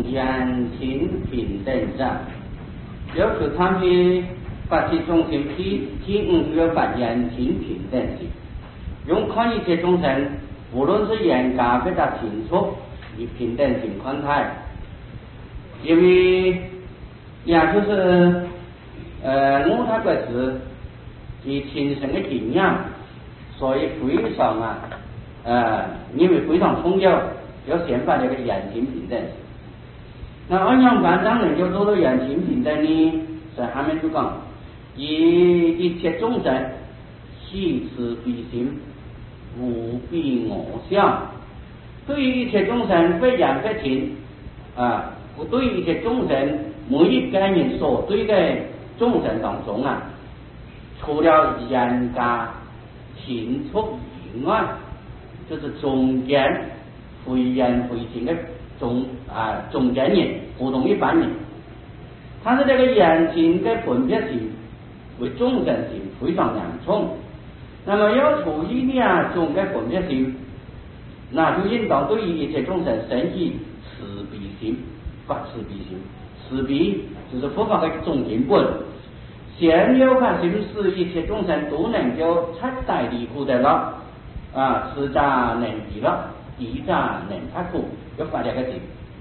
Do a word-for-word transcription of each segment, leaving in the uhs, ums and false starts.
言情平等上，要是他们发起众生批批五要发言情平等性，用看一切众生，无论是严格非常清楚，以平等性看待，因为也就是呃我他个是以亲身的经验，所以非常啊呃因为非常重要，要先把这个言情平等性。那按样反正能够做到言情平等呢，在下面就讲，以一切众生喜慈悲心，无比我相。对于一切众生非言非听啊，对于一切众生每一个人所对的众生当中啊，除了严格清楚以外，就是中间非言非听的中啊中间人，普通一般人，他是这个言情的分别心为众生心非常严重。那么要处理两种的分别心，那就应当对于一切众生生起慈悲心，发慈悲心。慈悲就是佛法的总根本，先要发心使一切众生都能够彻底离苦得了啊，持者能离了，离者能发苦，要发这个心。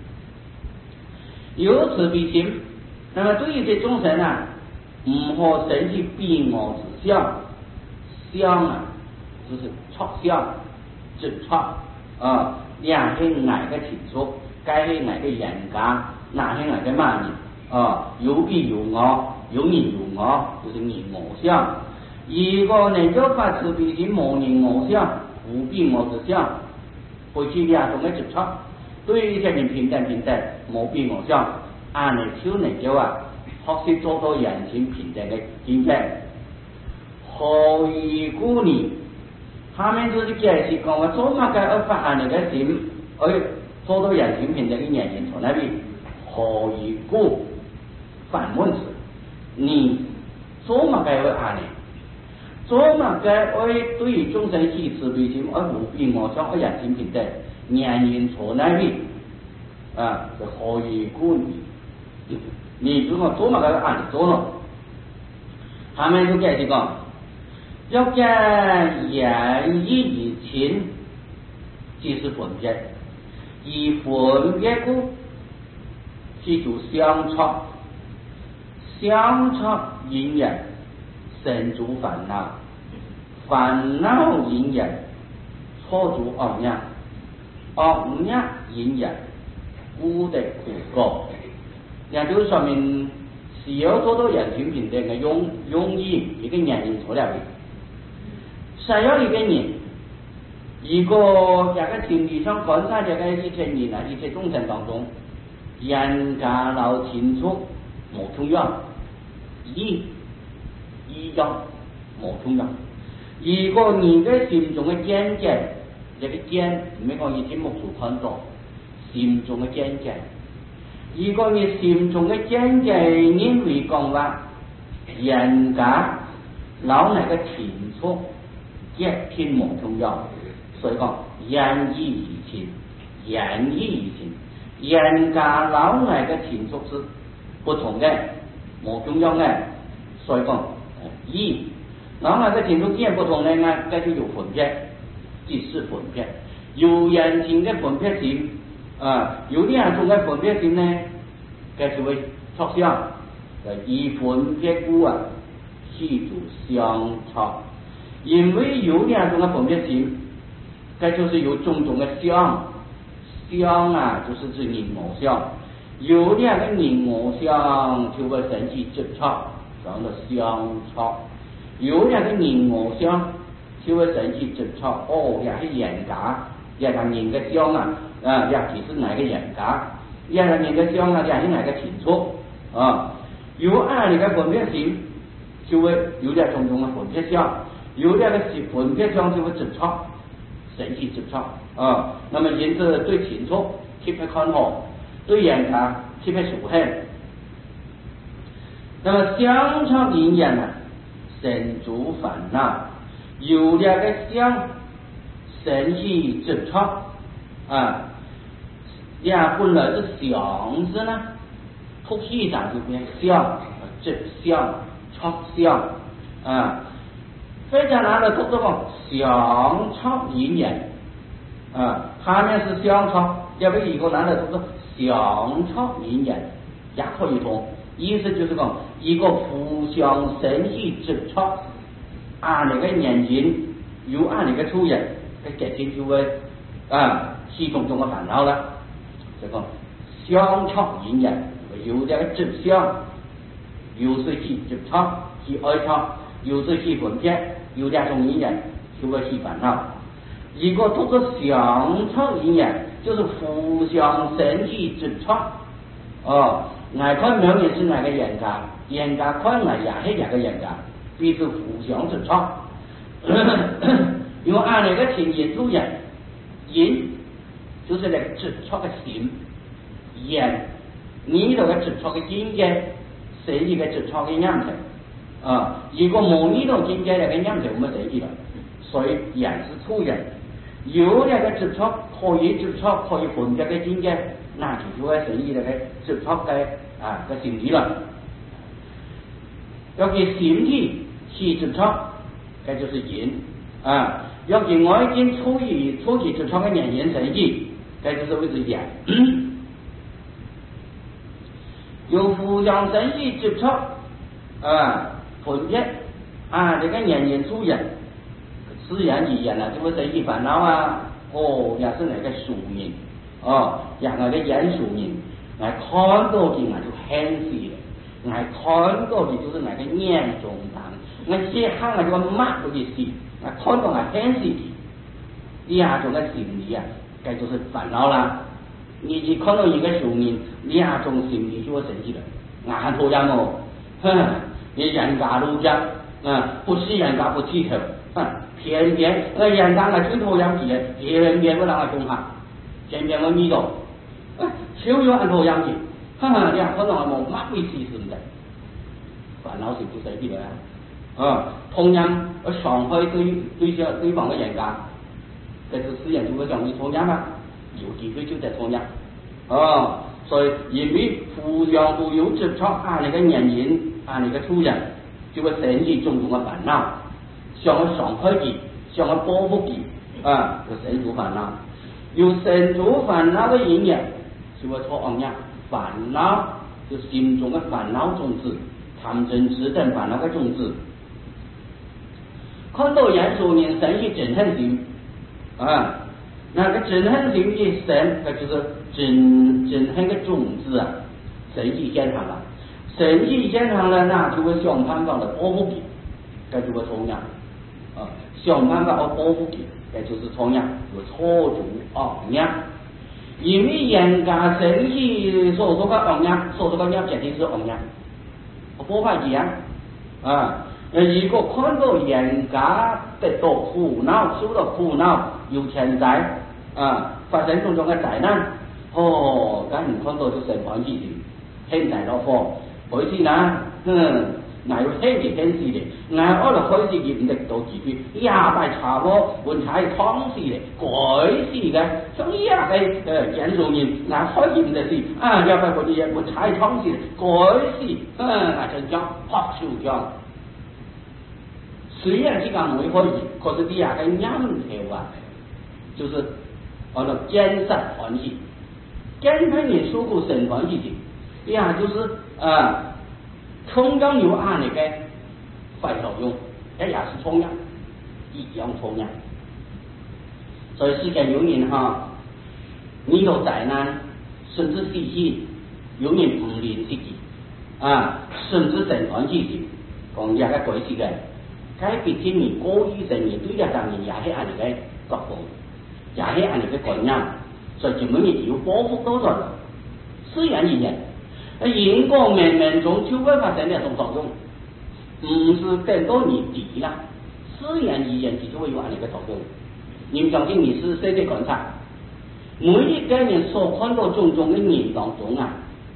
有慈悲心，那么对于一些众生啊，唔可生起悲我之相，相啊就是错相，直错啊，两是哪个清楚，该是哪个严格，哪是哪个慢人啊，有比有我，有人有我，就是人我相。如果能够发慈悲心，无人我相，无比我之相，回去两种的直错。对于一些人平等平等，无比我相，按你就能够啊，学习做到人情平等的境界。何以故呢？他们就是解释讲，我做乜嘅要发下你嘅心，而做到人情平等嘅原因从哪里？何以故？反问是，你做乜嘅要下你？做乜嘅为对于众生起慈悲心，而无比我相，而人情平等，原因从哪里？啊，就何以故呢？你如果做乜嘅要下你做咯？他们就解释讲。要将言义以情，即是分别；以分别故，记住相错，相错因缘，生出烦恼；烦恼因缘，错出恶业；恶业因缘，故得苦果。也就是说明，是要做到人情平等的用用意一个原因出来的。想要一个人，如果这个心理上观察这个一切人啊，一切众生当中，严格老清楚，无重要，一一要无重要。如果你的心中的见解，这个见唔係講以前目所看到，心中的見解。如果你心中的見解認為講話嚴格老那個清楚。一天無重要，所以講言義以情，言義以情，嚴格老那個清楚是不同的，無重要的，所以講義老那個清楚見不同的呢，這就有分別，即是分別，有言情的分別心啊，有兩種的分別心呢，這就會錯相，以分別故啊，係做相錯。因为有两种的分别心，这就是有种种的相，相啊就是指人我相，有两个人我相就会生起直错，叫做相错；有两个人我相就会生起直错，哦，也是严格，也是人的相啊，啊，也其实哪个严格，也是人的相啊，也是哪个清楚啊，有二你的分别心，就会有点种种的分别相。有两个分别相就会直错，生起直错啊。那么因此对清楚特别看好，对严格特别熟悉。那么相错因缘呢，生出烦恼；有两个相生起直错啊， 呀，本来是相字呢，突起上就变相，直相、戳相啊。非常难的读这个相戳引言啊，下面是相戳，要不一个难的读作相戳引言，也可以通。意思就是讲一个互相生起直戳，按那个眼睛又按那个出人，个结晶就会啊系统中的烦恼了。这个相戳引言，有点直相，有时起直戳，起爱戳，有时起分别，有两种引言就会起烦恼。一个读作相戳引言，就是互相生起直戳哦。外看表面是哪个人家，人家看外也是两个人家，彼此互相直戳。因为按那个情言出人，人就是那个直戳的心，人你那个直戳的境界，是一个直戳的样子啊。如果冇呢种境界那个样子，我们谁记得？所以人是处人，有那个直戳可以直戳可以分别的境界。那就就会生意那个直戳的啊个心理了。要其心体起直戳，这就是人啊。要其外境处于处于直戳的人人生意，这就是为之人。有互相生意直戳啊分别啊这个人人处人，自然而然啊就会生意烦恼啊。哦，也是那个宿命。哦，人係嘅人數人，我看到嘅我就很死了，我看到嘅就是那個嚴重症，我寫下我就乜都嘅事，我看到我很死，呢下種嘅心理啊，這就是煩惱啦。你一看到一個數人，呢下種心理就會生氣了，眼頭人哦，哼，你人家都講，啊，不是人家不剃頭，哼，偏偏我人家我剃頭人嘅，偏偏不讓我中下。偏偏我迷到，啊，少有按头样子，哈哈，你看可能我冇乜會事實嘅，煩惱是不使啲嘅啊。同樣，我傷害對對象對方嘅人家，這是私人就會講你同樣嘛，有機會就在同樣，哦，所以因為互相都有直戳啊，那個人人啊，那個處人，就會生起種種嘅煩惱，想去傷害佢，想去報復佢，啊，就生出煩惱。有生出煩惱的因緣，就會錯妄念，煩惱就心中的煩惱種子，貪嗔癡等煩惱的種子。看到人數人生起憎恨心，啊，那個憎恨心一生，那就是憎憎恨的種子啊，生起現行了，生起現行了，那就會想辦法來報復佢，這就會錯樣，啊，想辦法來報復佢。這就是錯業，有錯主惡業。因為人家生起所做嘅惡業，所做嘅業絕對是惡業，我破壞佢啊！啊，如果看到人家得到苦惱，受到苦惱，有天災啊，發生種種嘅災難，哦，咁唔看到就成反之事，天災落禍，佢先啦，嗯。嗱要聽住聽事嚟，嗱我就開始業唔力到自己，廿大茶鍋換踩湯事嚟，改事嘅，所以啊係誒人數年，嗱開業嘅事，啊廿大嗰啲嘢換踩湯事嚟，改事，嗯嗱就將學潮將，雖然之間唔會開業，可是啲人嘅陰條啊，就是我哋堅實環境，堅實你受過生環境嘅，呀就是啊。同樣有按那個反作用，這也是同樣，一樣同樣。所以世間有人哈，遇到災難，甚至死去，有人唔憐惜佢，啊，甚至成團自己，講一個鬼事嘅，該別天年過於成年，對一當年也係按那個作風，也係按那個觀念，所以根本你要報復到咗，自然而然。因果冥冥中就會發生那種作用，唔是等到你敵啦，自然而然就會有那個作用。你們相信你是誰的觀察？每一個人所看到種種的人當中啊，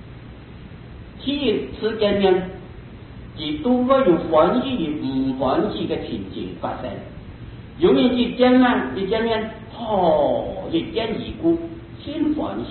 第次見面，亦都會有歡喜與唔歡喜嘅情景發生。有人一見面，一見面，哦，一見一顧，先歡喜。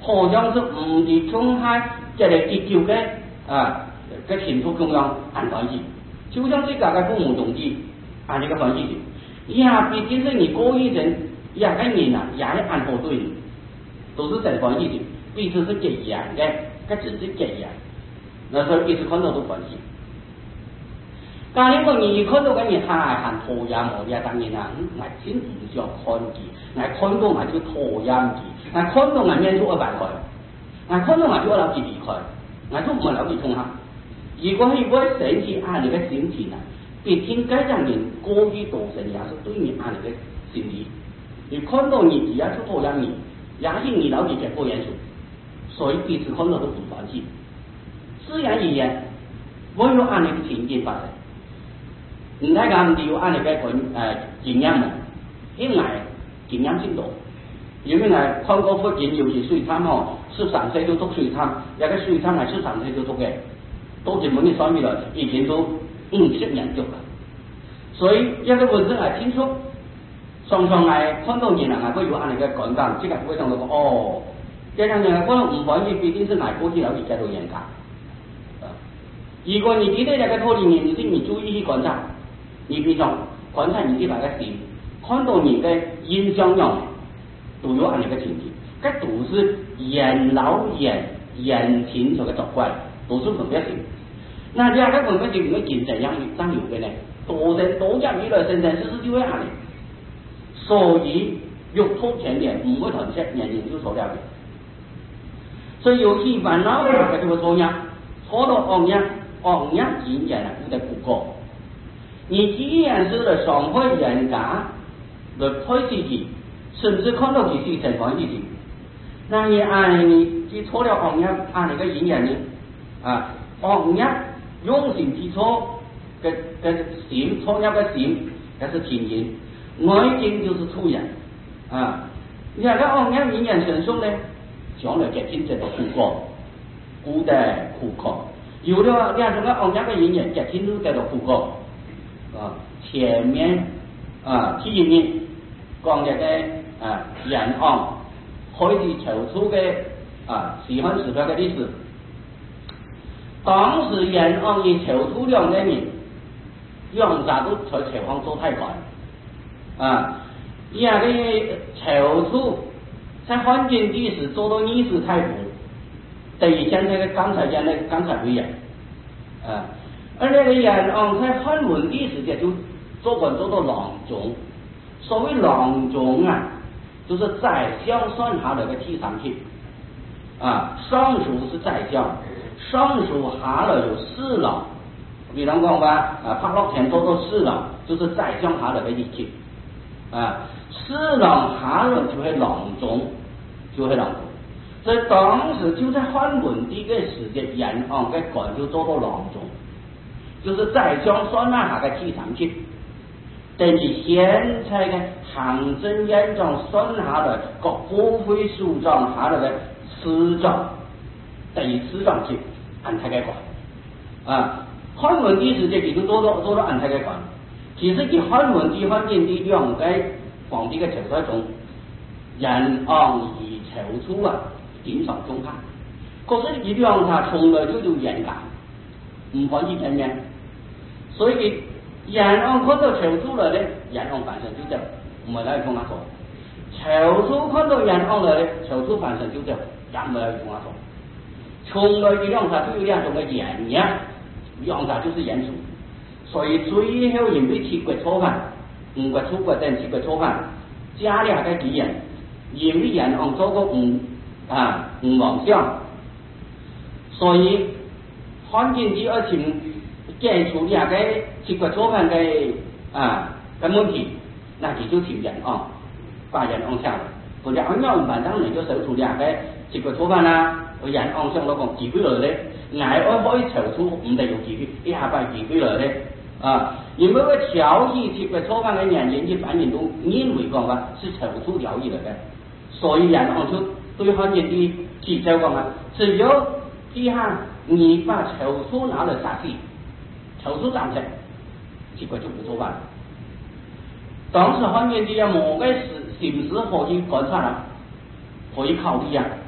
好像是唔是冲开这个地球嘅啊嘅前途中央按关系，就像自家嘅父母同志按呢个关系的，也毕竟是你过一人，也个人啊，也係按好对你，都是这关系的，彼此是一样的，个只是一样，那时候彼此看到都关系。但係個你看到嘅人係行拖延無嘅，當然啊，我先唔想看見，我看到我就拖延佢，我看到我面就會敗開，我看到我就會留住離開，我就唔會留住衝下。如果如果生氣壓力嘅心情啊，別天該讓人過於造成也是對你壓力嘅心理。你看到你只要出拖延你，也是你留住嘅拖延數，所以彼此看到都唔歡喜。自然而然，我有壓力嘅情境發生。唔睇咁唔要按你嘅管誒經驗喎，因為經驗先多。因為係看過福建尤其水產嗬，十三歲就讀水產，有個水產係十三歲就讀嘅，到日本嘅三月來已經都五十年足啦。所以一個本身係清楚，常常係看到人啊，佢要按你嘅講單，即係會同佢講哦，一樣嘢可能唔可以必定是捱過去了而家到人家。如果你記得這個拖延你是你注意去觀察。你比如觀察你啲大嘅事，看到你嘅印象樣，都有按你嘅情景，這都是人老人人情所嘅習慣，都是分別性。那這個分別性唔會見成樣真有嘅呢，多人多入以來，生生世世就會按你。所以欲拖前年唔會團結，人人就錯了嘅。所以有時煩惱嘅就會錯樣，錯到惡樣，惡樣引人啊，有得苦過。你既然是來傷害人家，來推自己，甚至看到自己成關自己，那你按你記錯了惡業，按你個引人呢啊惡業用心記錯嘅嘅心，錯業嘅心，嗰是前因，外境就是出人啊。你睇個惡業引人成熟呢，將來嘅天就到苦果，苦得苦果。有了兩種嘅惡業嘅引人，嘅天都得到苦果。啊，前面啊，第一面講嘅嘅啊人案開始籌出嘅啊時刊時表嘅歷史，當時人案以籌出兩個年，楊啥都在朝方做太官啊，而家嘅籌出在漢景帝時做到二十太傅，等於現在嘅監察院嘅監察委員啊。而那個人案在漢文帝時期就做官做到郎中，所謂郎中啊，就是宰相算下來嘅第三級啊，尚書是宰相，尚書下來有侍郎，比方講話啊，拍落前做到侍郎，就是宰相下來嘅一級啊，侍郎下來就係郎中，就係郎中。所以當時就在漢文帝嘅時期，人案嘅官就做到郎中。就是宰相算那下嘅第三級，等於現在嘅行政院長算下來個國會署長下來嘅司長，等於司長級按太嘅官啊。漢文帝時期其實做到做到按太嘅官，其實以漢文帝、漢景帝兩個皇帝嘅朝代中，人案以籌出啊，經常中看，可是以兩他從來就有嚴格，唔可以片面。所以人案看到籌出來咧，人案反省就走，唔係嚟同我做；籌出看到人案來咧，籌出反省就走，也唔係嚟同我做。從來嘅兩啥都有兩種嘅嚴嘅，兩啥就是嚴肅。所以最後因為七國初犯，五國出國等七國初犯，加了下嘅幾人，因為人案做過唔啊唔妄想，所以漢景帝而請。解除兩個七國初犯嘅啊嘅問題，那佢就調人案，把人案下來。或者按照辦當年就手除兩個七國初犯啦，個人案上攞個幾幾來咧，挨開可以籌出唔得用幾幾，一下把幾幾來咧啊！因為個條議七國初犯嘅人人就反映到認為講話是籌出條議嚟嘅，所以人案出對漢景帝提出講話，只有批下你把籌出拿來殺死。籌出暫時，結果就不做辦。當時漢景帝有某個事形勢可以觀察啦，可以考慮啊。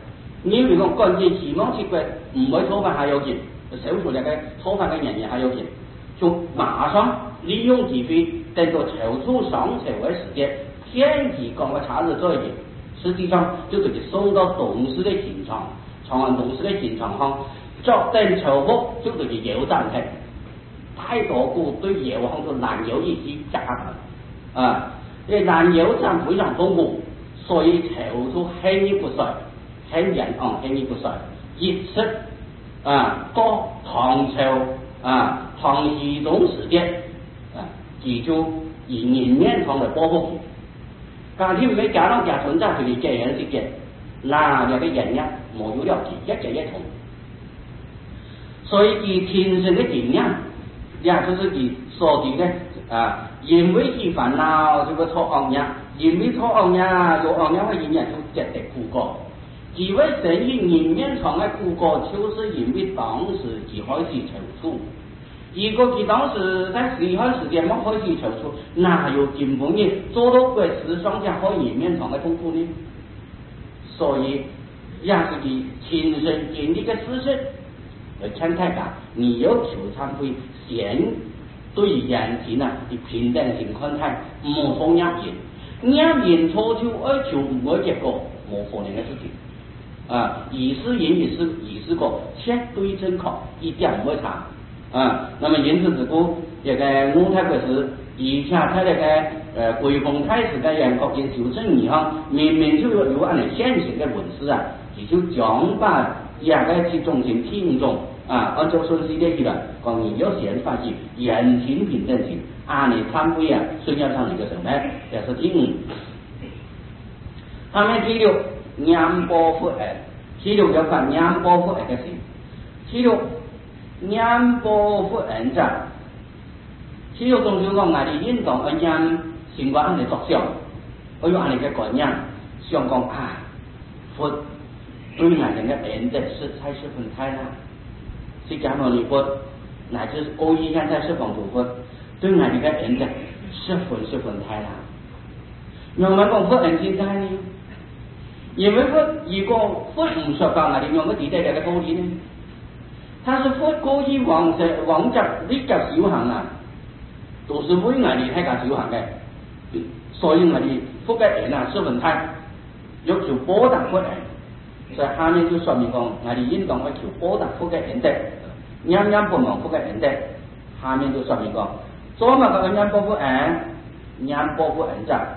因為講關鍵期望切骨唔會炒飯還有錢，手術那個炒飯嘅人員還有錢，就馬上利用機會等到籌出上籌嘅時間，天氣講個查日做一件，實際上就直接送到董事嘅現場，長安董事嘅現場上，作定籌服就直接油站去，太多股對油行做燃油一起加強啊，因為燃油站非常豐富，所以籌出輕易不衰。很人哦，很易不衰，熱出啊，到唐朝啊，唐懿宗時間啊，記住以人面堂嚟保護。假如唔係假到假存在佢哋嘅人時間，嗱有個人一冇有了解一嘅一重，所以佢天生嘅經驗，也就是佢所見嘅啊，因為佢煩惱就會錯惡嘢，因為錯惡嘢有惡嘢嘅原因就絕對苦過。幾位生意人面床嘅苦果，就是因為當時佢開始籌措。如果佢當時在離開時間冇開始籌措，哪有根本嘅做到鬼時雙家開人面床嘅痛苦呢？所以也是佢親身經歷嘅事實。而陳太家，你有求懺悔，先對人前啊啲平等性看待，唔好壓人，壓人錯就而求唔會結果，冇可能嘅事情。啊，以是言以是以是果，絕對正確，一點唔會差。啊，那麼因此之故，這個五太國師，而且他那個呃桂鳳太師嘅人國經修正以後，明明就有有按你現行嘅文字啊，佢就將把兩個去中心聽眾啊，按照順序列去了，講你要先發起人情平等性，按你參會啊，需要上一個什麼，就是聽。下面第六。念波福恩，第六就講念波福恩嘅事。第六念波福恩啫，第六種就講我哋應當去念先講我哋作想，我用我哋嘅觀念想講啊，佛對我哋嘅恩德實在十分太大，釋迦牟尼佛乃至高一現在十方諸佛對我哋嘅恩德十分十分太大。用乜講佛恩先大呢？因為佛如果佛唔說法，我哋用乜地底嘅道理呢？他是佛過於往實往執呢個修行啊，都是為我哋喺個修行嘅，所以我哋佛嘅恩啊十分大，要求報答佛恩。所以下面就說明講，我哋應當去求報答佛嘅恩德，念念不忘佛嘅恩德。下面就說明講，做乜個念報佛恩？念報佛恩啫。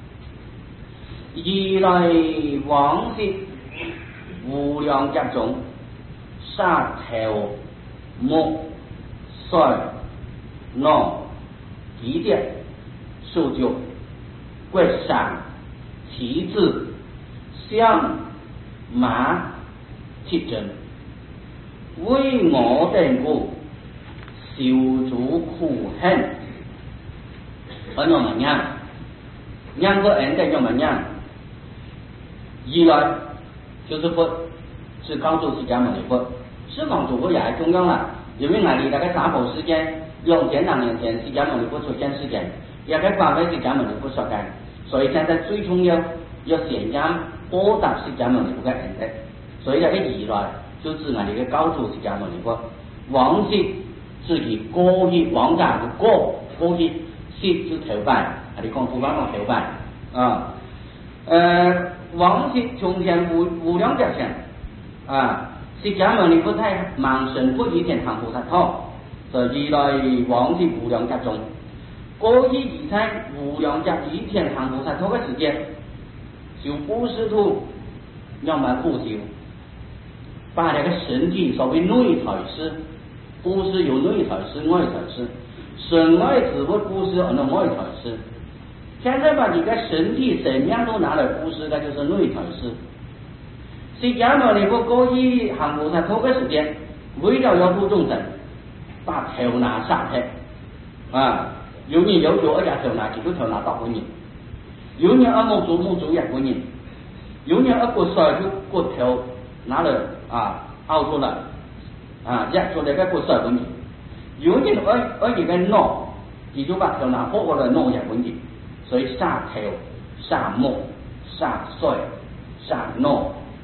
二來往昔無量劫中，殺頭目水囊幾碟數就骨散其子相馬切真，為我等故受諸苦恨。我用乜嘢？念個恩德用乜嘢？二來就是佛，是告訴釋迦牟尼佛，十方諸佛也係重要啦。因為我哋大概三部時間，兩千多年前釋迦牟尼佛出現時間，也係關於釋迦牟尼佛說嘅，所以現在最重要要先將報答釋迦牟尼佛嘅恩德。所以呢個二來就指我哋嘅告訴釋迦牟尼佛，往昔自己過去往家嘅過過去昔之頭辦，我哋講普通話講頭辦啊，誒。往昔從前無無量劫前啊，釋迦牟尼佛在盲神佛以前行菩薩道，所以來往昔無量劫中，過去以在無量劫以前行菩薩道嘅時間，修布施圖要麼布修，把那個身體所謂內財施，布施有內財施、外財施，身外之物布施按照外財施。現在把你的身體怎樣都拿來布施，那就是內財施。釋迦牟尼佛過去行菩薩道嘅時間，為了要度眾生，把頭拿殺去啊！有人有有一隻頭拿，幾個頭拿到本人；有人一目做目做一本人；有人一個甩就個頭拿來啊拗出來啊，一做嚟個個甩本人；有人一一個腦，佢就把頭拿破過來弄一本人。所以殺頭、殺目、殺帥、殺腦，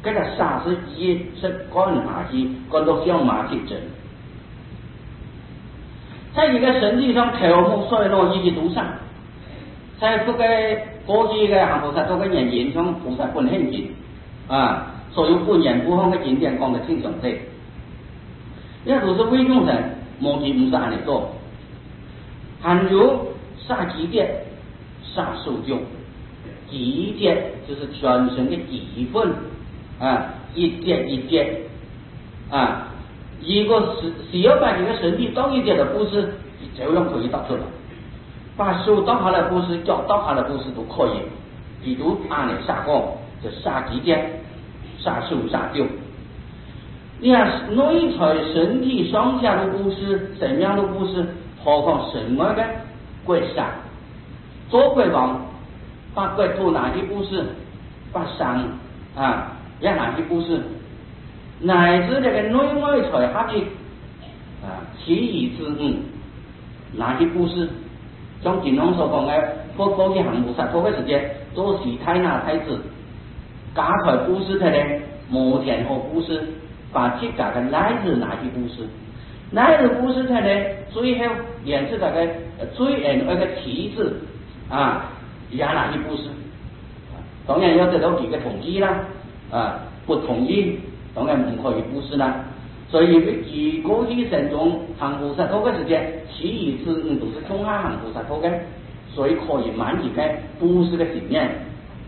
这个沙是一是干下去，干到向马去整。在一个神迹上，头目衰落以及独上，在这个过去嘅行菩萨都嘅人言中，菩萨本很紧啊，所有本人不放嘅经典讲得清详啲。因为都是为众生，莫其唔是按嚟做。还有杀几点，杀受用，几点就是全身的几分啊，一点一点啊。如果是只要把这个身体到一点的布施，这样可以达出来。把手倒下来布施，脚倒下来布施都可以。比如按嚟杀光，就杀几点，杀手杀丢。你看内在身体上下的布施，怎样的布施？何况神外的国杀，做国王，把国土拿去布施，把山啊也拿去布施。乃至这个内外财下的啊其余之物拿去布施，像经常所讲的，过过去行菩萨多个时间做西太那太子，家财布施他呢，无田和布施，把自家的奶子拿去布施，奶子布施他呢，最后连是那个最后那个旗子啊也拿去布施，当然要得到几个统一啦啊，不同意。当然唔可以布施啦，所以如果去神中行菩萨多嘅时间，其余之物都是中下行菩萨多嘅，所以可以满足嘅布施嘅信念。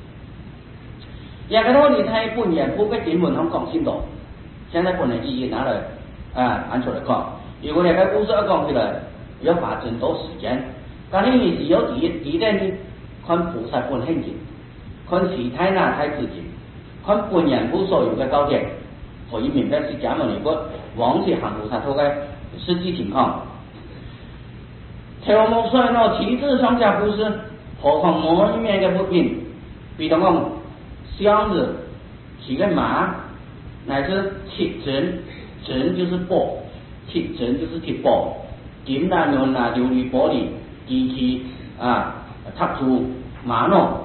也个道理，睇本人布嘅经文同讲先到，现在本人意义拿来啊按出来讲，如果你嘅布施一讲起来，要花真多时间，但係你只有第一第一呢，看菩萨本性境，看其他那太自己，看本人布所有嘅高点。可以明白是假牟尼佛往昔行菩萨托嘅实际情况。条目衰落，其次上下布施，何况某一面嘅物品，比如讲箱子、骑个马，乃至铁针，针就是钵，铁针就是铁钵，金啦、银啦、琉璃、玻璃、机器啊、插珠、马诺。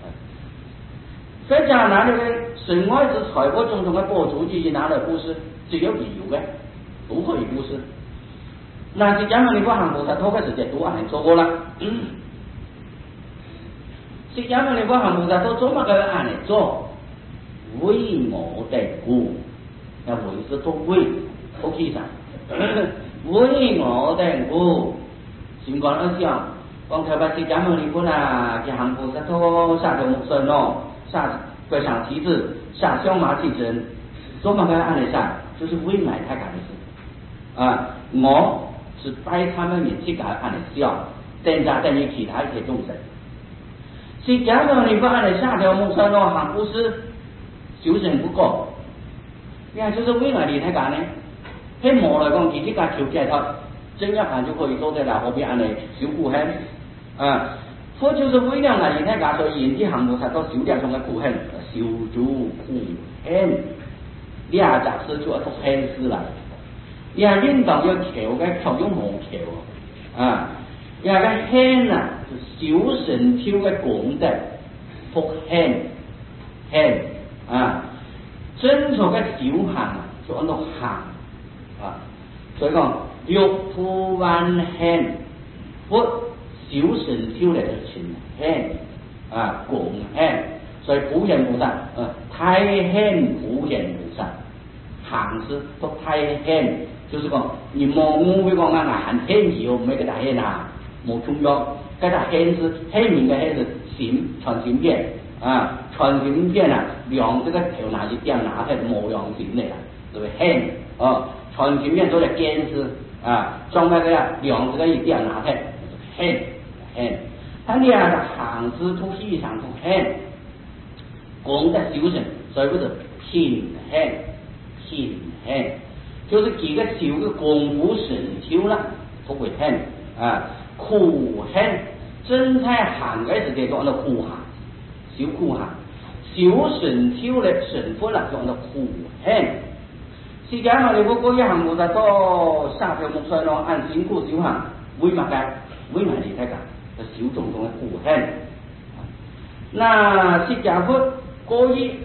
再加拿这个神外之财帛种种的钵足以及拿来布施，只有理由嘅，都可以布施。那是讲你不行菩萨托嘅时间都按你做过啦。是讲你不行菩萨托做乜嘅按你做？为我哋故，那为是做为，好其实，为我哋故，先讲一想，讲特别是讲你不啦，嘅行菩萨托杀条木神咯。下跪上旗子，下香麻祭神，做乜嘅按理上，就是为买他干的事啊！我是带他们人去搞按理笑，等下等于其他一些众生。是假如你不按理下条木山咯，行布施修成不够，你看就是为买你他干呢？喺我来讲，其实家条件头，真一行就可以做得了，何必按理修苦恨啊？佛就是为了啊，现在讲说人之行菩萨都修点上嘅苦恨，修足苦恨，两杂事就一个恨事啦。也领导要求嘅求用无求啊，也个恨啊，修神超嘅功德，福恨恨啊，真正嘅修行就按到行啊，所以讲欲富万恨佛。修神修嚟就全輕啊，共輕，所以普賢菩薩，呃，太輕普賢菩薩，行事都太輕，就是講你冇我會講啊，很輕易哦，唔係個大輕啊，冇中藥，個大輕是輕明嘅輕是閃傳閃片啊，傳閃片啊，量這個條拿一點拿係冇量閃嚟啦，對唔對？輕哦，傳閃片做嚟堅是啊，裝喺個量這個一點拿係輕。輕，他呢個行之出氣上出輕，功德修成，所以叫做平輕，平輕，就是幾個修嘅功夫神修啦，都會輕啊，苦輕，真係行嘅時間就按照苦行，修苦行，修神修咧神佛啦就按照苦輕。是講我哋嗰個一行菩薩多三條木衰咯，按辛苦修行，會乜嘅？會埋你睇㗎。小種種嘅苦恨，那釋迦佛過於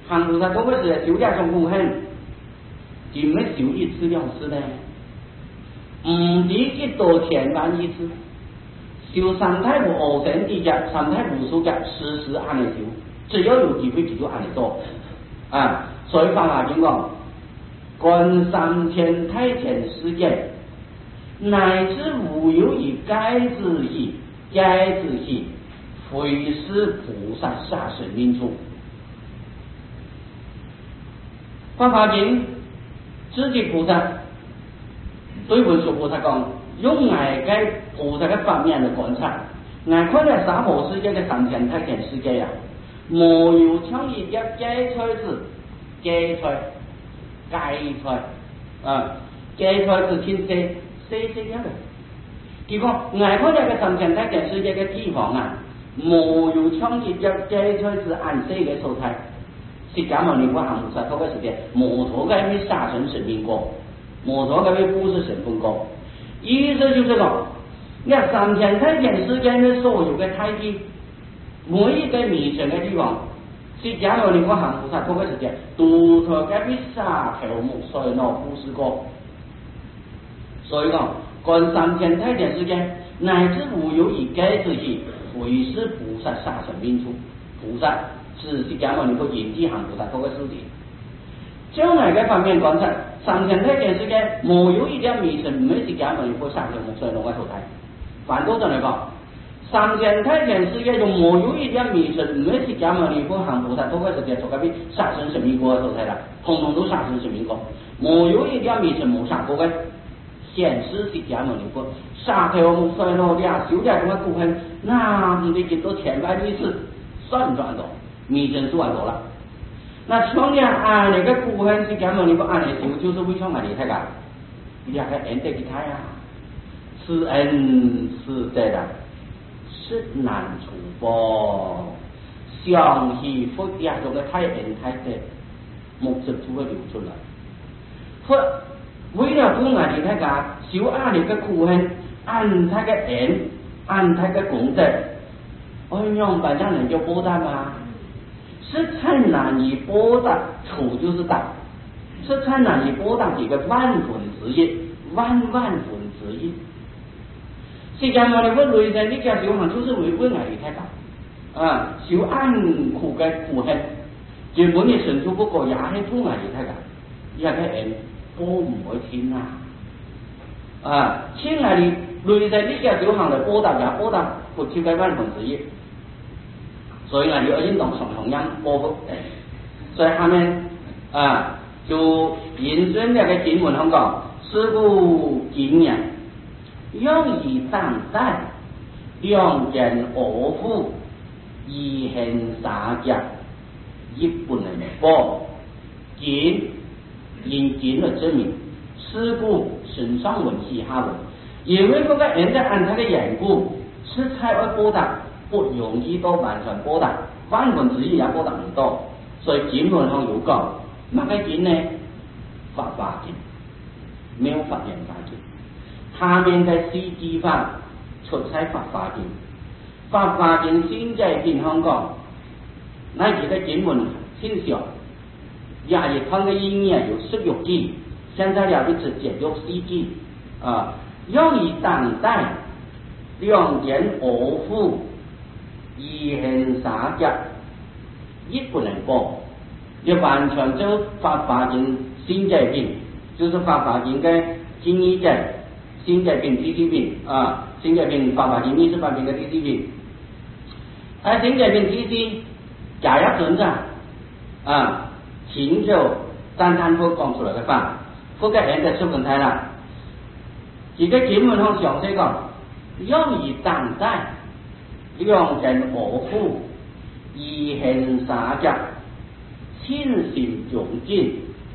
行菩萨透过是修两种功恨，就没修一次两次呢？唔止一多千万一次，修三太无二乘地界，三太无数界，时时按嚟修，只要有机会就按嚟做啊！所以《法华经》讲，观三千太前世界，乃至无有以该之意，该之意，非是菩萨下生命处。《法华经》自己菩萨对文殊菩萨讲，用爱该菩萨嘅方面嚟观察，爱看嚟三摩世界嘅三千太前世界啊，无有像一只芥菜子，芥菜，芥菜啊，芥菜子天色细细样嘅。佢講愛看嚟嘅三千太前世界嘅地方啊，無有像一只芥菜子安息嘅所在。釋迦牟尼佛行菩薩透過時間，摩托嘅會下生神明國，摩托嘅會布施神分國。意思就是講，你三千太前世界嘅所有嘅太極，每一個迷信嘅地方，釋迦牟尼佛行菩薩透過時間，獨特嘅會下頭目所有布施國。所以講，觀三千太前世界，乃至無有以該之意，非是菩薩下生命處。菩薩是釋迦牟尼佛引體行菩薩透過事情。將來嘅方面觀察，三千太前世界無有一點迷信，唔係釋迦牟尼佛下生所有嘅所在。反倒上嚟講，三千太前世界就無有一點迷信，唔係釋迦牟尼佛行菩薩透過時間所嘅下生神明國嘅所在啦，通通都下生神明國，無有一點迷信冇下過嘅。顯示釋迦牟尼佛下頭冇衰落俩修俩咁嘅功恨，那唔知幾多千萬億次算唔算到？迷信算到啦。那像呢按那個功恨釋迦牟尼佛按嚟修，就是為什麼你睇㗎？兩個恩得去睇啊，此恩是在的，是難處噃。相係佛兩種嘅太恩太德，目質就會流出來。佛為了不愛你睇㗎，修按你嘅功恨，按他嘅恩，按他嘅功德，我用百丈人就波大嘛。是才難以波大，處就是大，是才難以波大幾個萬分之一，萬萬分之一。釋迦牟尼佛內在呢個修行，就是為為愛你睇㗎，啊，修按苦嘅苦恨，原本你神出不過，也係不愛你睇㗎，也係恩。我唔會聽啊！啊，親愛的，內在呢個修行嚟波達也波達不超過萬分之一，所以我哋要應當常常因波幅。所以下面啊，就引申呢個經文咁講：是故今日用以當代，兩人我負，以行灑腳，亦不能報見。因經的證明，是故身上文系下文，因為嗰個人在按他的緣故，是才會波達，不容易到完全波達，萬分之一也波達唔到。所以經文上有講，乜嘅經呢？法華經，沒有法言法經。他們在四機法出晒法華經，法華經現在變香港，那幾個經文很小。也也看個音樂有十六句，現在了就直接有四句啊，用以當代，兩人我負，以行灑腳，亦不能報，就完全就法華經新界品，就是法華經嘅經義界，新界品第四品啊，新界品法華經二十八品嘅第四品，喺新界品第四假一存在啊。前就單單佛講出來嘅法，佛嘅人就出問題啦。而家經文上詳細講，用以當代，兩人我負，以行灑腳，親心恭敬，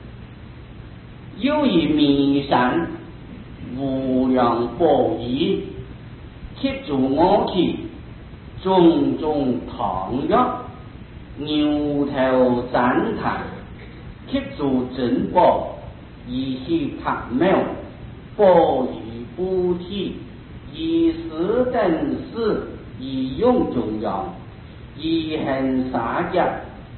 又以彌散無量寶儀，貼住我氣，種種糖藥，牛頭讚歎。貼住珍寶，以是拍妙，寶與菩提，以是等事，以用中央，以行灑腳，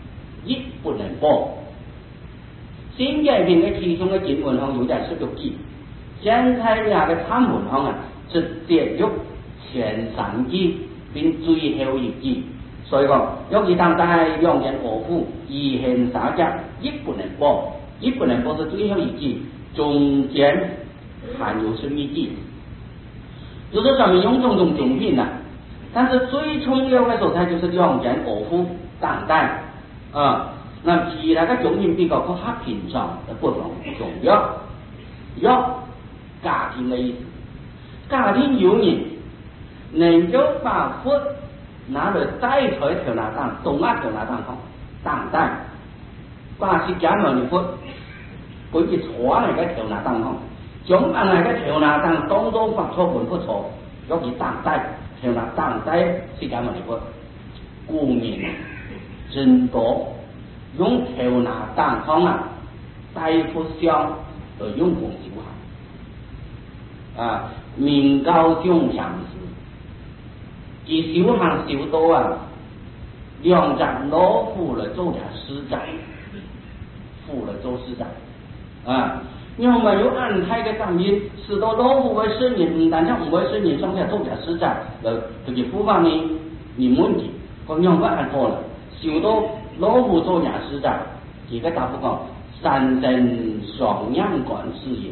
亦不能播。新改编的其中的经文上有点十六记，现在两个参文上啊是节录前三记并最后一记，所以讲要是当代两件恶妇以前三家亦不能播，亦不能播是最后一记，中间还有是一记，就是上面用种种种品啊，但是最重要的所在就是两件恶妇当代啊。那其他的种品比较不太平常的不同重要，要家庭的意思，家庭有人能够把佛拿来带出来条拿当，东亚条拿当方当代，把释迦牟尼佛佢去坐嚟嘅條拿當方，將按嚟嘅條拿當當中發錯本不錯，要去當代條拿當代釋迦牟尼佛，故年真多用條拿當方啊帶佛像而用功修行啊，明高中上士。以修行修到啊，兩隻老夫嚟做下師長，夫嚟做師長啊！因為有安泰嘅感應，使到老夫為聖人，唔單止唔為聖人，上下做下師長，嚟自己夫方面你問題，咁樣不按錯啦，修到老夫做下師長，而家答覆講三身雙眼觀世音。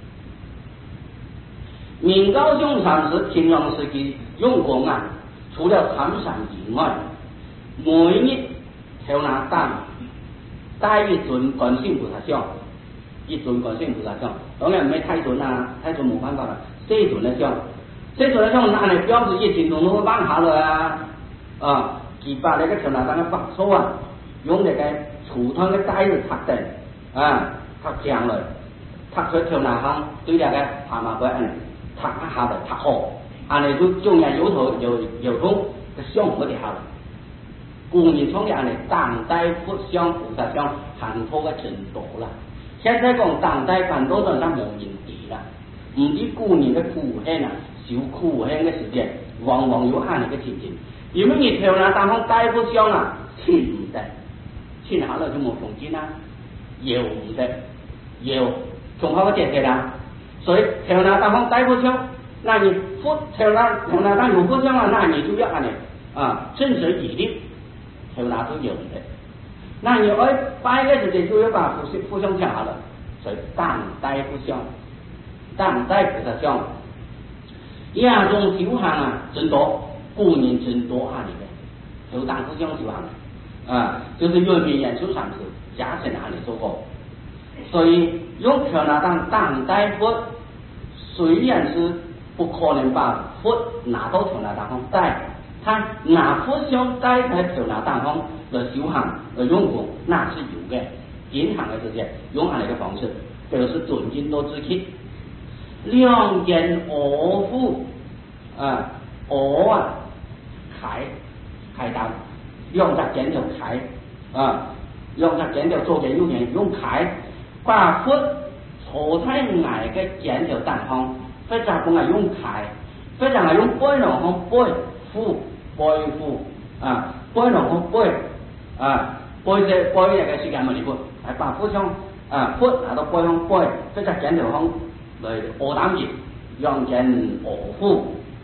明高中上士平常時期用功啊。除了參禪以外，每日條拿當帶一尊觀世音菩薩像，一尊觀世音菩薩像，當然唔係太尊啊，太尊冇辦法啦，四尊嘅像，四尊嘅像拿嚟表示一天同都放下來啊，啊，佢把呢個條拿當嘅白粗啊，用呢個粗湯嘅帶嚟拍定，啊，拍強來，拍出條拿當對呢個蛤蟆鬼按拍一下嚟拍好。安尼就中間有頭有有通個像嗰啲下來，故年從安尼當代佛像菩薩像含土嘅真多啦。現在講當代反倒上冇人地啦，唔知故年嘅苦恨啊，受苦恨嘅時間，往往有安尼嘅情形。因為你條拿當方代佛像啊，親唔得，親下來就冇風景啦，搖唔得，搖仲好個解釋啦。所以條拿當方代佛像。那你佛條拿條拿當有佛像啊，那你就要按你啊正實以立，條拿都有的。那你愛拜嘅時間就要把佛佛像請下來，所以當代佛像，當代菩薩像，亞種修行啊真多，故年真多啊你嘅，就當佛像修行啊，就是原名演出上是加成啊你做過，所以用條拿當當代佛，雖然是。不可能把佛拿到條拿當方帶，他拿佛像帶在條拿當方來修行來用功，那是有嘅。銀行嘅這些用下嚟嘅方式，就是尊敬多之氣。兩件惡婦啊，惡啊，開開單，兩隻剪條開啊，兩隻剪條做嘅有人用開，把佛坐在矮嘅剪條當方。非常講係用開，非常係用背囊方背負背負啊，背囊方背啊，背隻背日嘅時間咪嚟撥，係把佛像啊佛拿到背方背，非常剪條方嚟惡膽熱，讓人惡婦，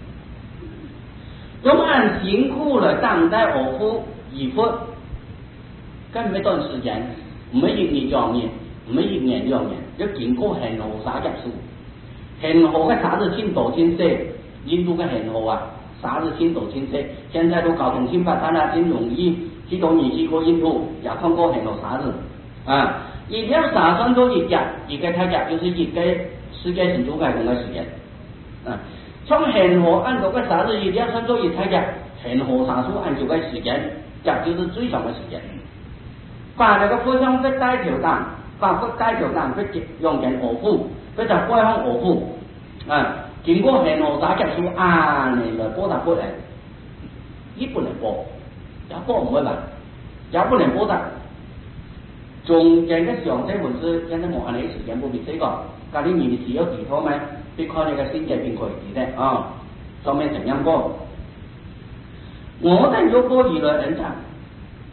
用按辛苦嚟當代惡婦而佛，跟一段時間，唔係一年兩年，唔係一年兩年，要經過很多殺業數。很好嘅啥子青島青色，印度嘅很好啊，啥子青島青色，現在都交通新發展啦，真容易。去到你去過印度，也看過很多啥子啊，一條沙算做一甲，一個太甲就是一個世界成就改工嘅時間啊。從很好按照個啥子一條算做一太甲，很好啥數按照個時間，甲就是最長嘅時間。把那個佛像被帶條當，把佛帶條當被用件惡婦。佢就歸向惡婦啊！經過很多啥結束啊，你來播達過來，亦不能播，也播唔會吧，也不能播達。中間嘅詳細文字，現在冇按你時間不必這個，但係你只有地圖咩？你看你個新嘅邊個嚟嘅啊？上面怎樣播？我哋要播以來人講，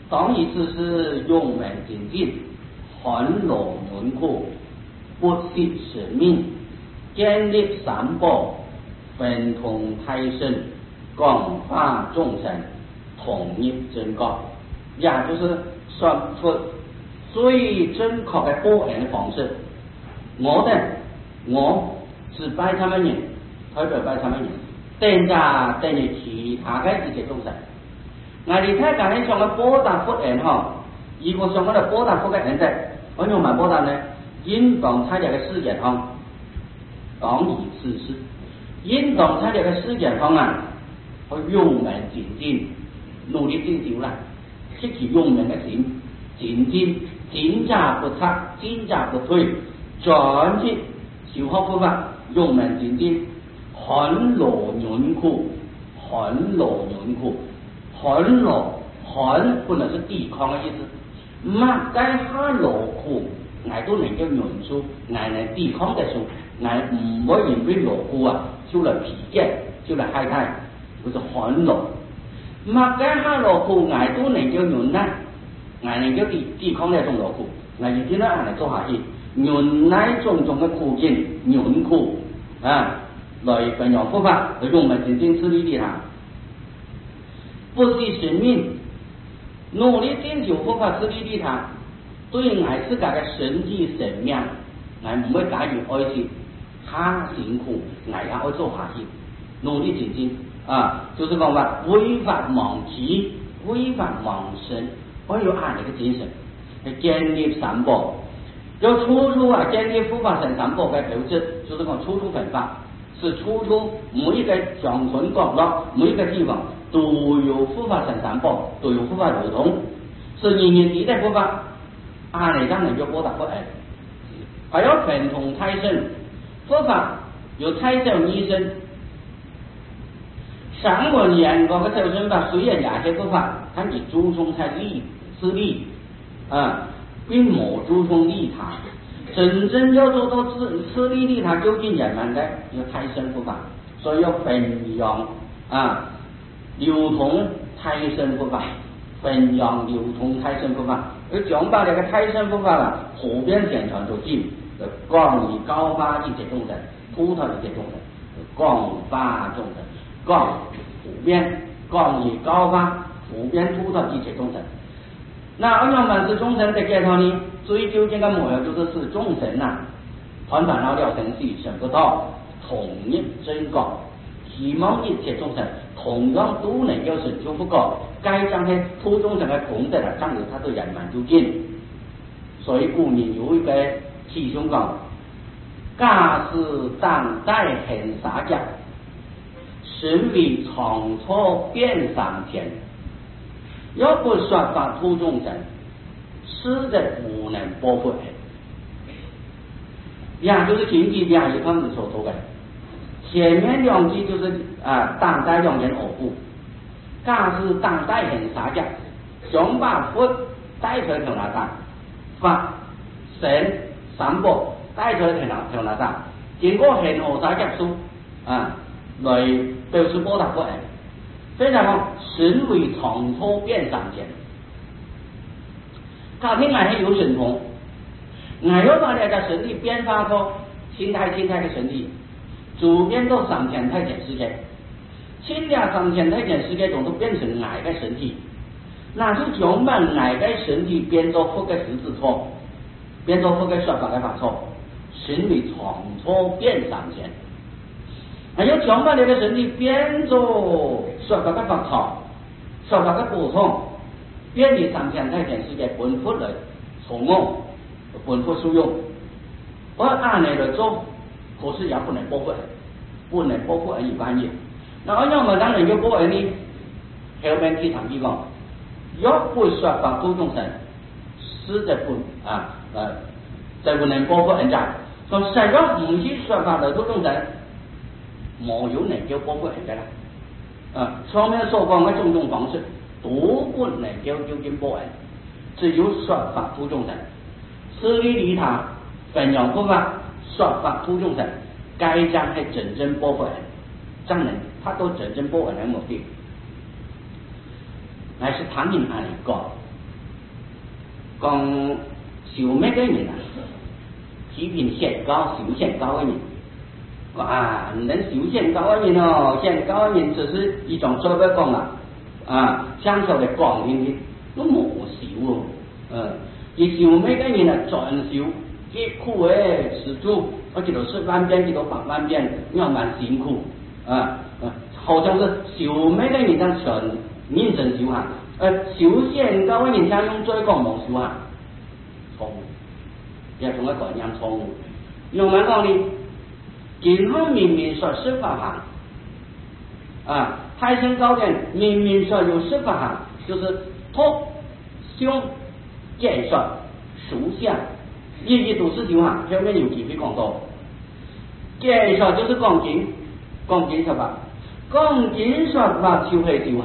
当以此是勇猛精进，寒露轮廓，不惜生命，建立三宝，分通太生，广化众生，统一真教，也就是说出最正确的报恩方式。我的我只拜他们人，代表拜他们人，等着等于其他的一切众生。我哋睇緊上嘅波達福人嗬，如果上嗰度波達福嘅人啫，我用埋波達呢，應當參加嘅事業嗬，講以此事，應當參加嘅事業嗬啊，去勇猛前進，努力進修啦，積極勇猛嘅前前進，進者不測，進者不退，專切修學佛法，勇猛前進，寒露忍苦，寒露忍苦。寒露寒本來是抵抗的意思，乜解下勞苦，我都能夠忍住，我能抵抗得住，我唔會因為勞苦啊，就嚟疲倦，就嚟害態，就是寒露。乜解下勞苦，我都能夠忍耐，我能夠抵抵抗呢種勞苦，我一定要按嚟做下去，忍耐種種嘅苦境，忍苦啊，來分享佛法，來用我們真正自利利他。不惜生命，努力進修佛法自利利他，對我自家嘅身體生命，我唔會介意愛惜，下辛苦，我也愛做下去，努力前進啊！就是講話違法忘己，違法忘身，我有按呢個精神去建立三寶，要處處啊建立佛法成三寶嘅標誌，就是講處處分法，是處處每一個鄉村角落，每一個地方。都有佛法成三寶，都有佛法流通，是人人地帶佛法，阿彌當能夠波達佛恩，還要分通太生，佛法有太上醫生，上文言嗰個小乘法雖然也是佛法，但以注重太利自利啊，並冇注重利他，真正要做到自自利利他，究竟人們的有太生佛法，所以要分養啊。流通太生佛法，分享流通太生佛法，佢講把呢個太生佛法啦，普遍宣傳出去，廣義教化一切眾生，普通一切眾生，廣化眾生，廣普遍廣義教化，普遍普通一切眾生。那我們是眾生的解脫呢，最究竟嘅目標就是使眾生啊，團團繞繞生死想不到，統一真覺，希望一切眾生。同樣都能夠成就不過，該將係普眾生嘅功德啦，將由他對人民就見。所以古人有一個詞雄講：假使當代很灑家，神為長錯變上前。要不說法普眾生，實在不能波佛人。也就是經濟兩一方面所說的。前面兩句就是啊，當代兩人偶故，假使當代很灑家，想把佛帶出來向那打，法神三寶帶出來向那向那打，經過很好灑家書啊，來表示波達佛人，非常講神為長錯變上前，他聽來係有神通，我要把呢個神力變化出清太清太嘅神力。主變到上千太極世界，千兩上千太極世界中都變成矮嘅身體，那就將把矮嘅身體變做佛嘅十字錯，變做佛嘅說法嘅法錯，神為長錯變上千，還要將把呢個身體變做說法嘅法錯，說法嘅補充，變離上千太極世界本佛來所用，本佛所用，我按嚟嚟做。可是也不能波佛人，不能波佛人一般嘢。那我要麼當然要波人呢，後面幾場地方，若不說法度眾生，實在不啊呃，就不能波佛人家。所以實在唔去說法嚟度眾生，冇有能夠波佛人嘅啦。啊，上面所講嘅種種方式都不能夠究竟波人，只有說法度眾生，自利利他，分享佛法。說法度眾生，該將係真正波佛人，真能他都真正波佛人的目的，乃是談明安尼講， 讲修咩嘅人啊，批评显高、修显高嘅人，讲啊，能修显高嘅人哦，显高嘅人只是一种做咩讲啊，啊，享受嘅光明嘅，都冇修哦，嗯，而修咩嘅人啊，专修，结苦诶吃住，而且都是万遍，几多百万遍，要蛮辛苦啊，啊，好像是修咩嘅人当全认真修行，呃，修显高嘅人想用做讲冇修行。错误，也同一概念错误。用文讲呢，健康明明说十法行啊，太上高点明明说有十法行，就是头、胸、肩、说、属相，一一都是修行，表面有机会讲到。肩说就是讲经，讲经说法，讲经说法就是修行。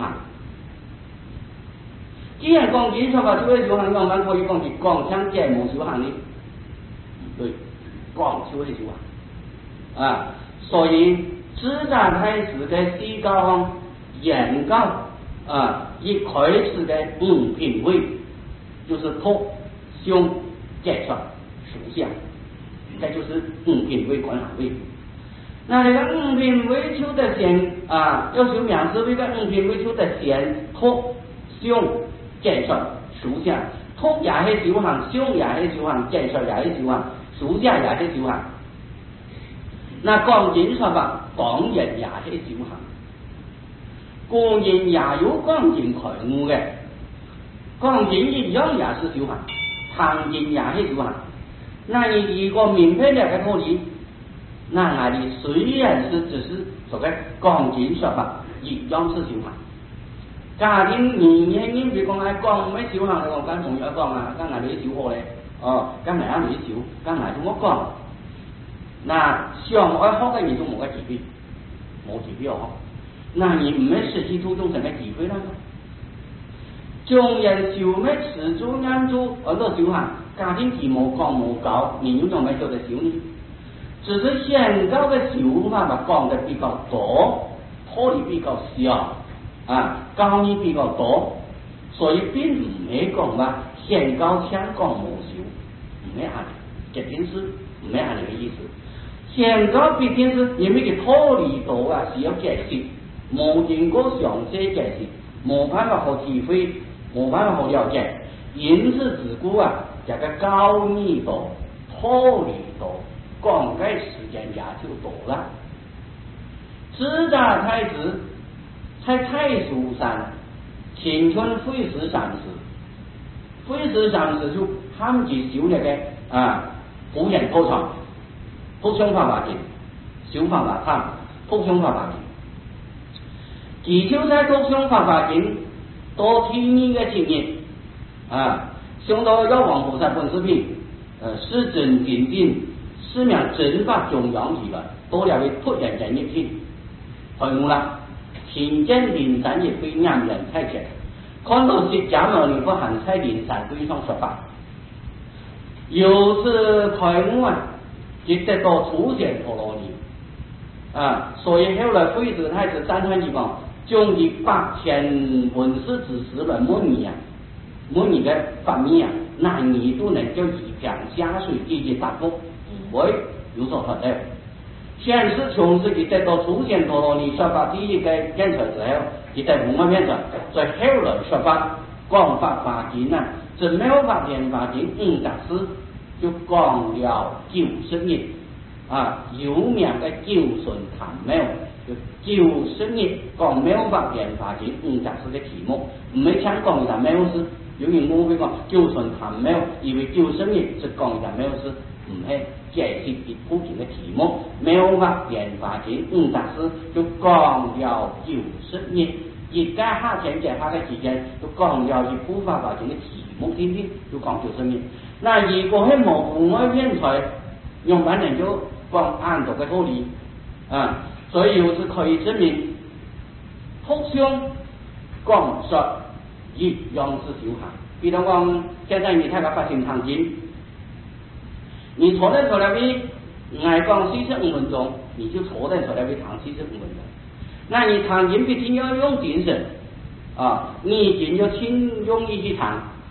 既然讲经说法就会修行，我们可以讲是讲腔节目修行的，对，讲就会修行啊。所以自在太子嘅四教言教啊，一开始嘅五品位就是头、胸、肩、说、属相，这就是五品位观察位。那这个五品位修得先啊，要修名字位嘅五品位修得先头、胸。健说属相，头也是修行，胸也是修行，健说也是修行，属相也是修行。那讲经说法，讲人也是修行。古人也有讲经开悟嘅，讲经一样也是修行，谈经也是修行。那你如果明白了个道理，那我哋虽然是只是所谓讲经说法，一样是修行。家庭年年人比讲爱讲咩修行嚟講，跟朋友講啊，跟我哋啲小學咧，哦，跟埋啱你啲小，跟埋同我講，嗱上愛學嘅人都冇嘅機會，冇機會學，那你唔係實際途中成嘅機會啦。眾人修咩持住啱住，很多修行，家庭佢冇講冇教，你有種咩做得少呢？只是現教嘅修法嘛，講得比較多，學得比較少。啊，教義比較多，所以並唔係講話顯教香港無修，唔係咁，這件事唔係咁嘅意思。顯教畢竟是因為佢脫離到啊，是要解釋，冇經過詳細解釋，冇辦法好體會，冇辦法好了解，因此自古啊，這個教義到脫離到講解時間也就多啦。自在太子。在太叔山青春慧石三世，慧石三世就喊住修那個啊普賢道場，普相法華經，修法華參，普相法華經，其就在普相法華經多天呢嘅經驗啊，上到藥王菩薩本師品，呃是真經典，是名真法中央語了，多了位突然間一品，開悟啦。聽見靈山亦非啱人太強，看到釋迦牟尼佛行在靈山堆上說法，又是開悟啊，亦得到初顯陀羅尼啊，所以後來慧石太子讚歎一講，將以八千文士之時來模擬啊，模擬嘅法面啊，那你都能夠以平下水地嘅答覆，唔會有所得的。現實從事佢得到初顯陀羅尼說法第一個現場之後，佢在五個面上，在後來說法廣法華經啊，這妙法蓮華經五大師就講了九十日啊，有名嘅九順談妙，就九十日講妙法蓮華經五大師嘅題目，唔係搶講一單妙事，有人我會講九順談妙，以為九十日是講一單妙事，唔係。解釋啲古經嘅題目，妙法蓮華經五大師就講了九十日，而家下前解法嘅期間就講了啲古法華經嘅題目天天就講九十日。那如果係模糊外邊才用反人就講按道嘅道理啊，所以由此可以證明，普相講說一樣是修行。比如講，現在你睇個發心堂經。你坐在坐那邊，挨講四十五分鐘，你就坐在坐那邊躺四十五分鐘。那你躺經必定要用精神啊，你一定要請用意去躺，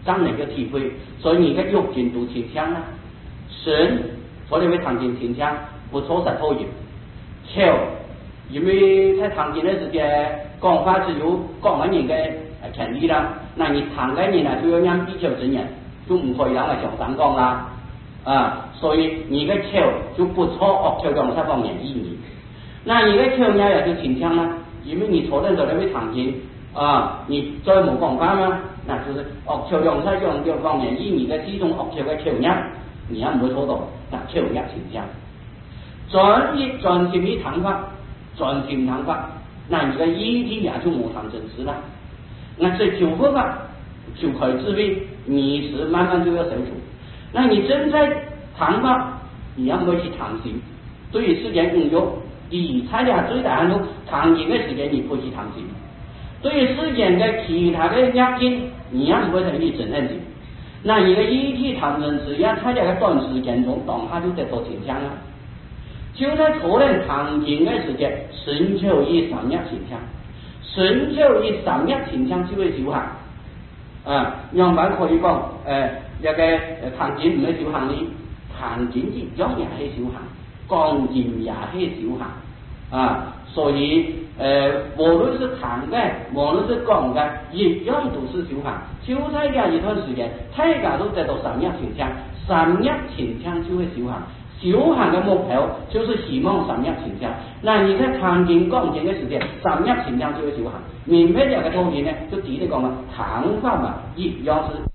当然个体会，所以你个欲境都清香啊，神所以为唐经清香，不错实讨厌，巧，因为在唐经的时间讲法只有讲个人的权利啦，那你唐个人呢就要让比较真人，就唔可以让来上山讲啦，啊，所以你个巧就不错，学巧讲啥方面意义，那你个巧呢也就清香啦，因为你错认到那位唐经啊，你再冇讲法嘛，那就是学巧用晒用这方面意义的这种学巧的巧呢，你也唔会错到，那巧呢清香，专一专心的谈法，专心谈法，那你个意体也就冇谈真实啦。那这九个法就可以智慧，你是慢慢就要成熟。那你真在谈法，你要唔去谈心，对于时间应用，你差俩最大限度谈经的时间你不去谈心，对于时间的其他的压境，你要唔会成立真正心。那你的一体谈真实，要差俩个短时间中当下就得到清香啊。就在错人谈经的时间，寻求以三业清香。寻求以三业清香就会修行，啊，相反可以讲，誒，一個談經唔係修行呢，談經一樣也係修行，講經也係修行，啊，所以誒、呃，無論是談嘅，無論是講嘅，一樣都是修行。就在這一段時間，大家都得到三業清香，三業清香就會修行。修行的目標就是希望三業清香。那你在談經講經的時間，三業清香就會修行。明白這個道理呢，就直接講了，談法嘛，一樣是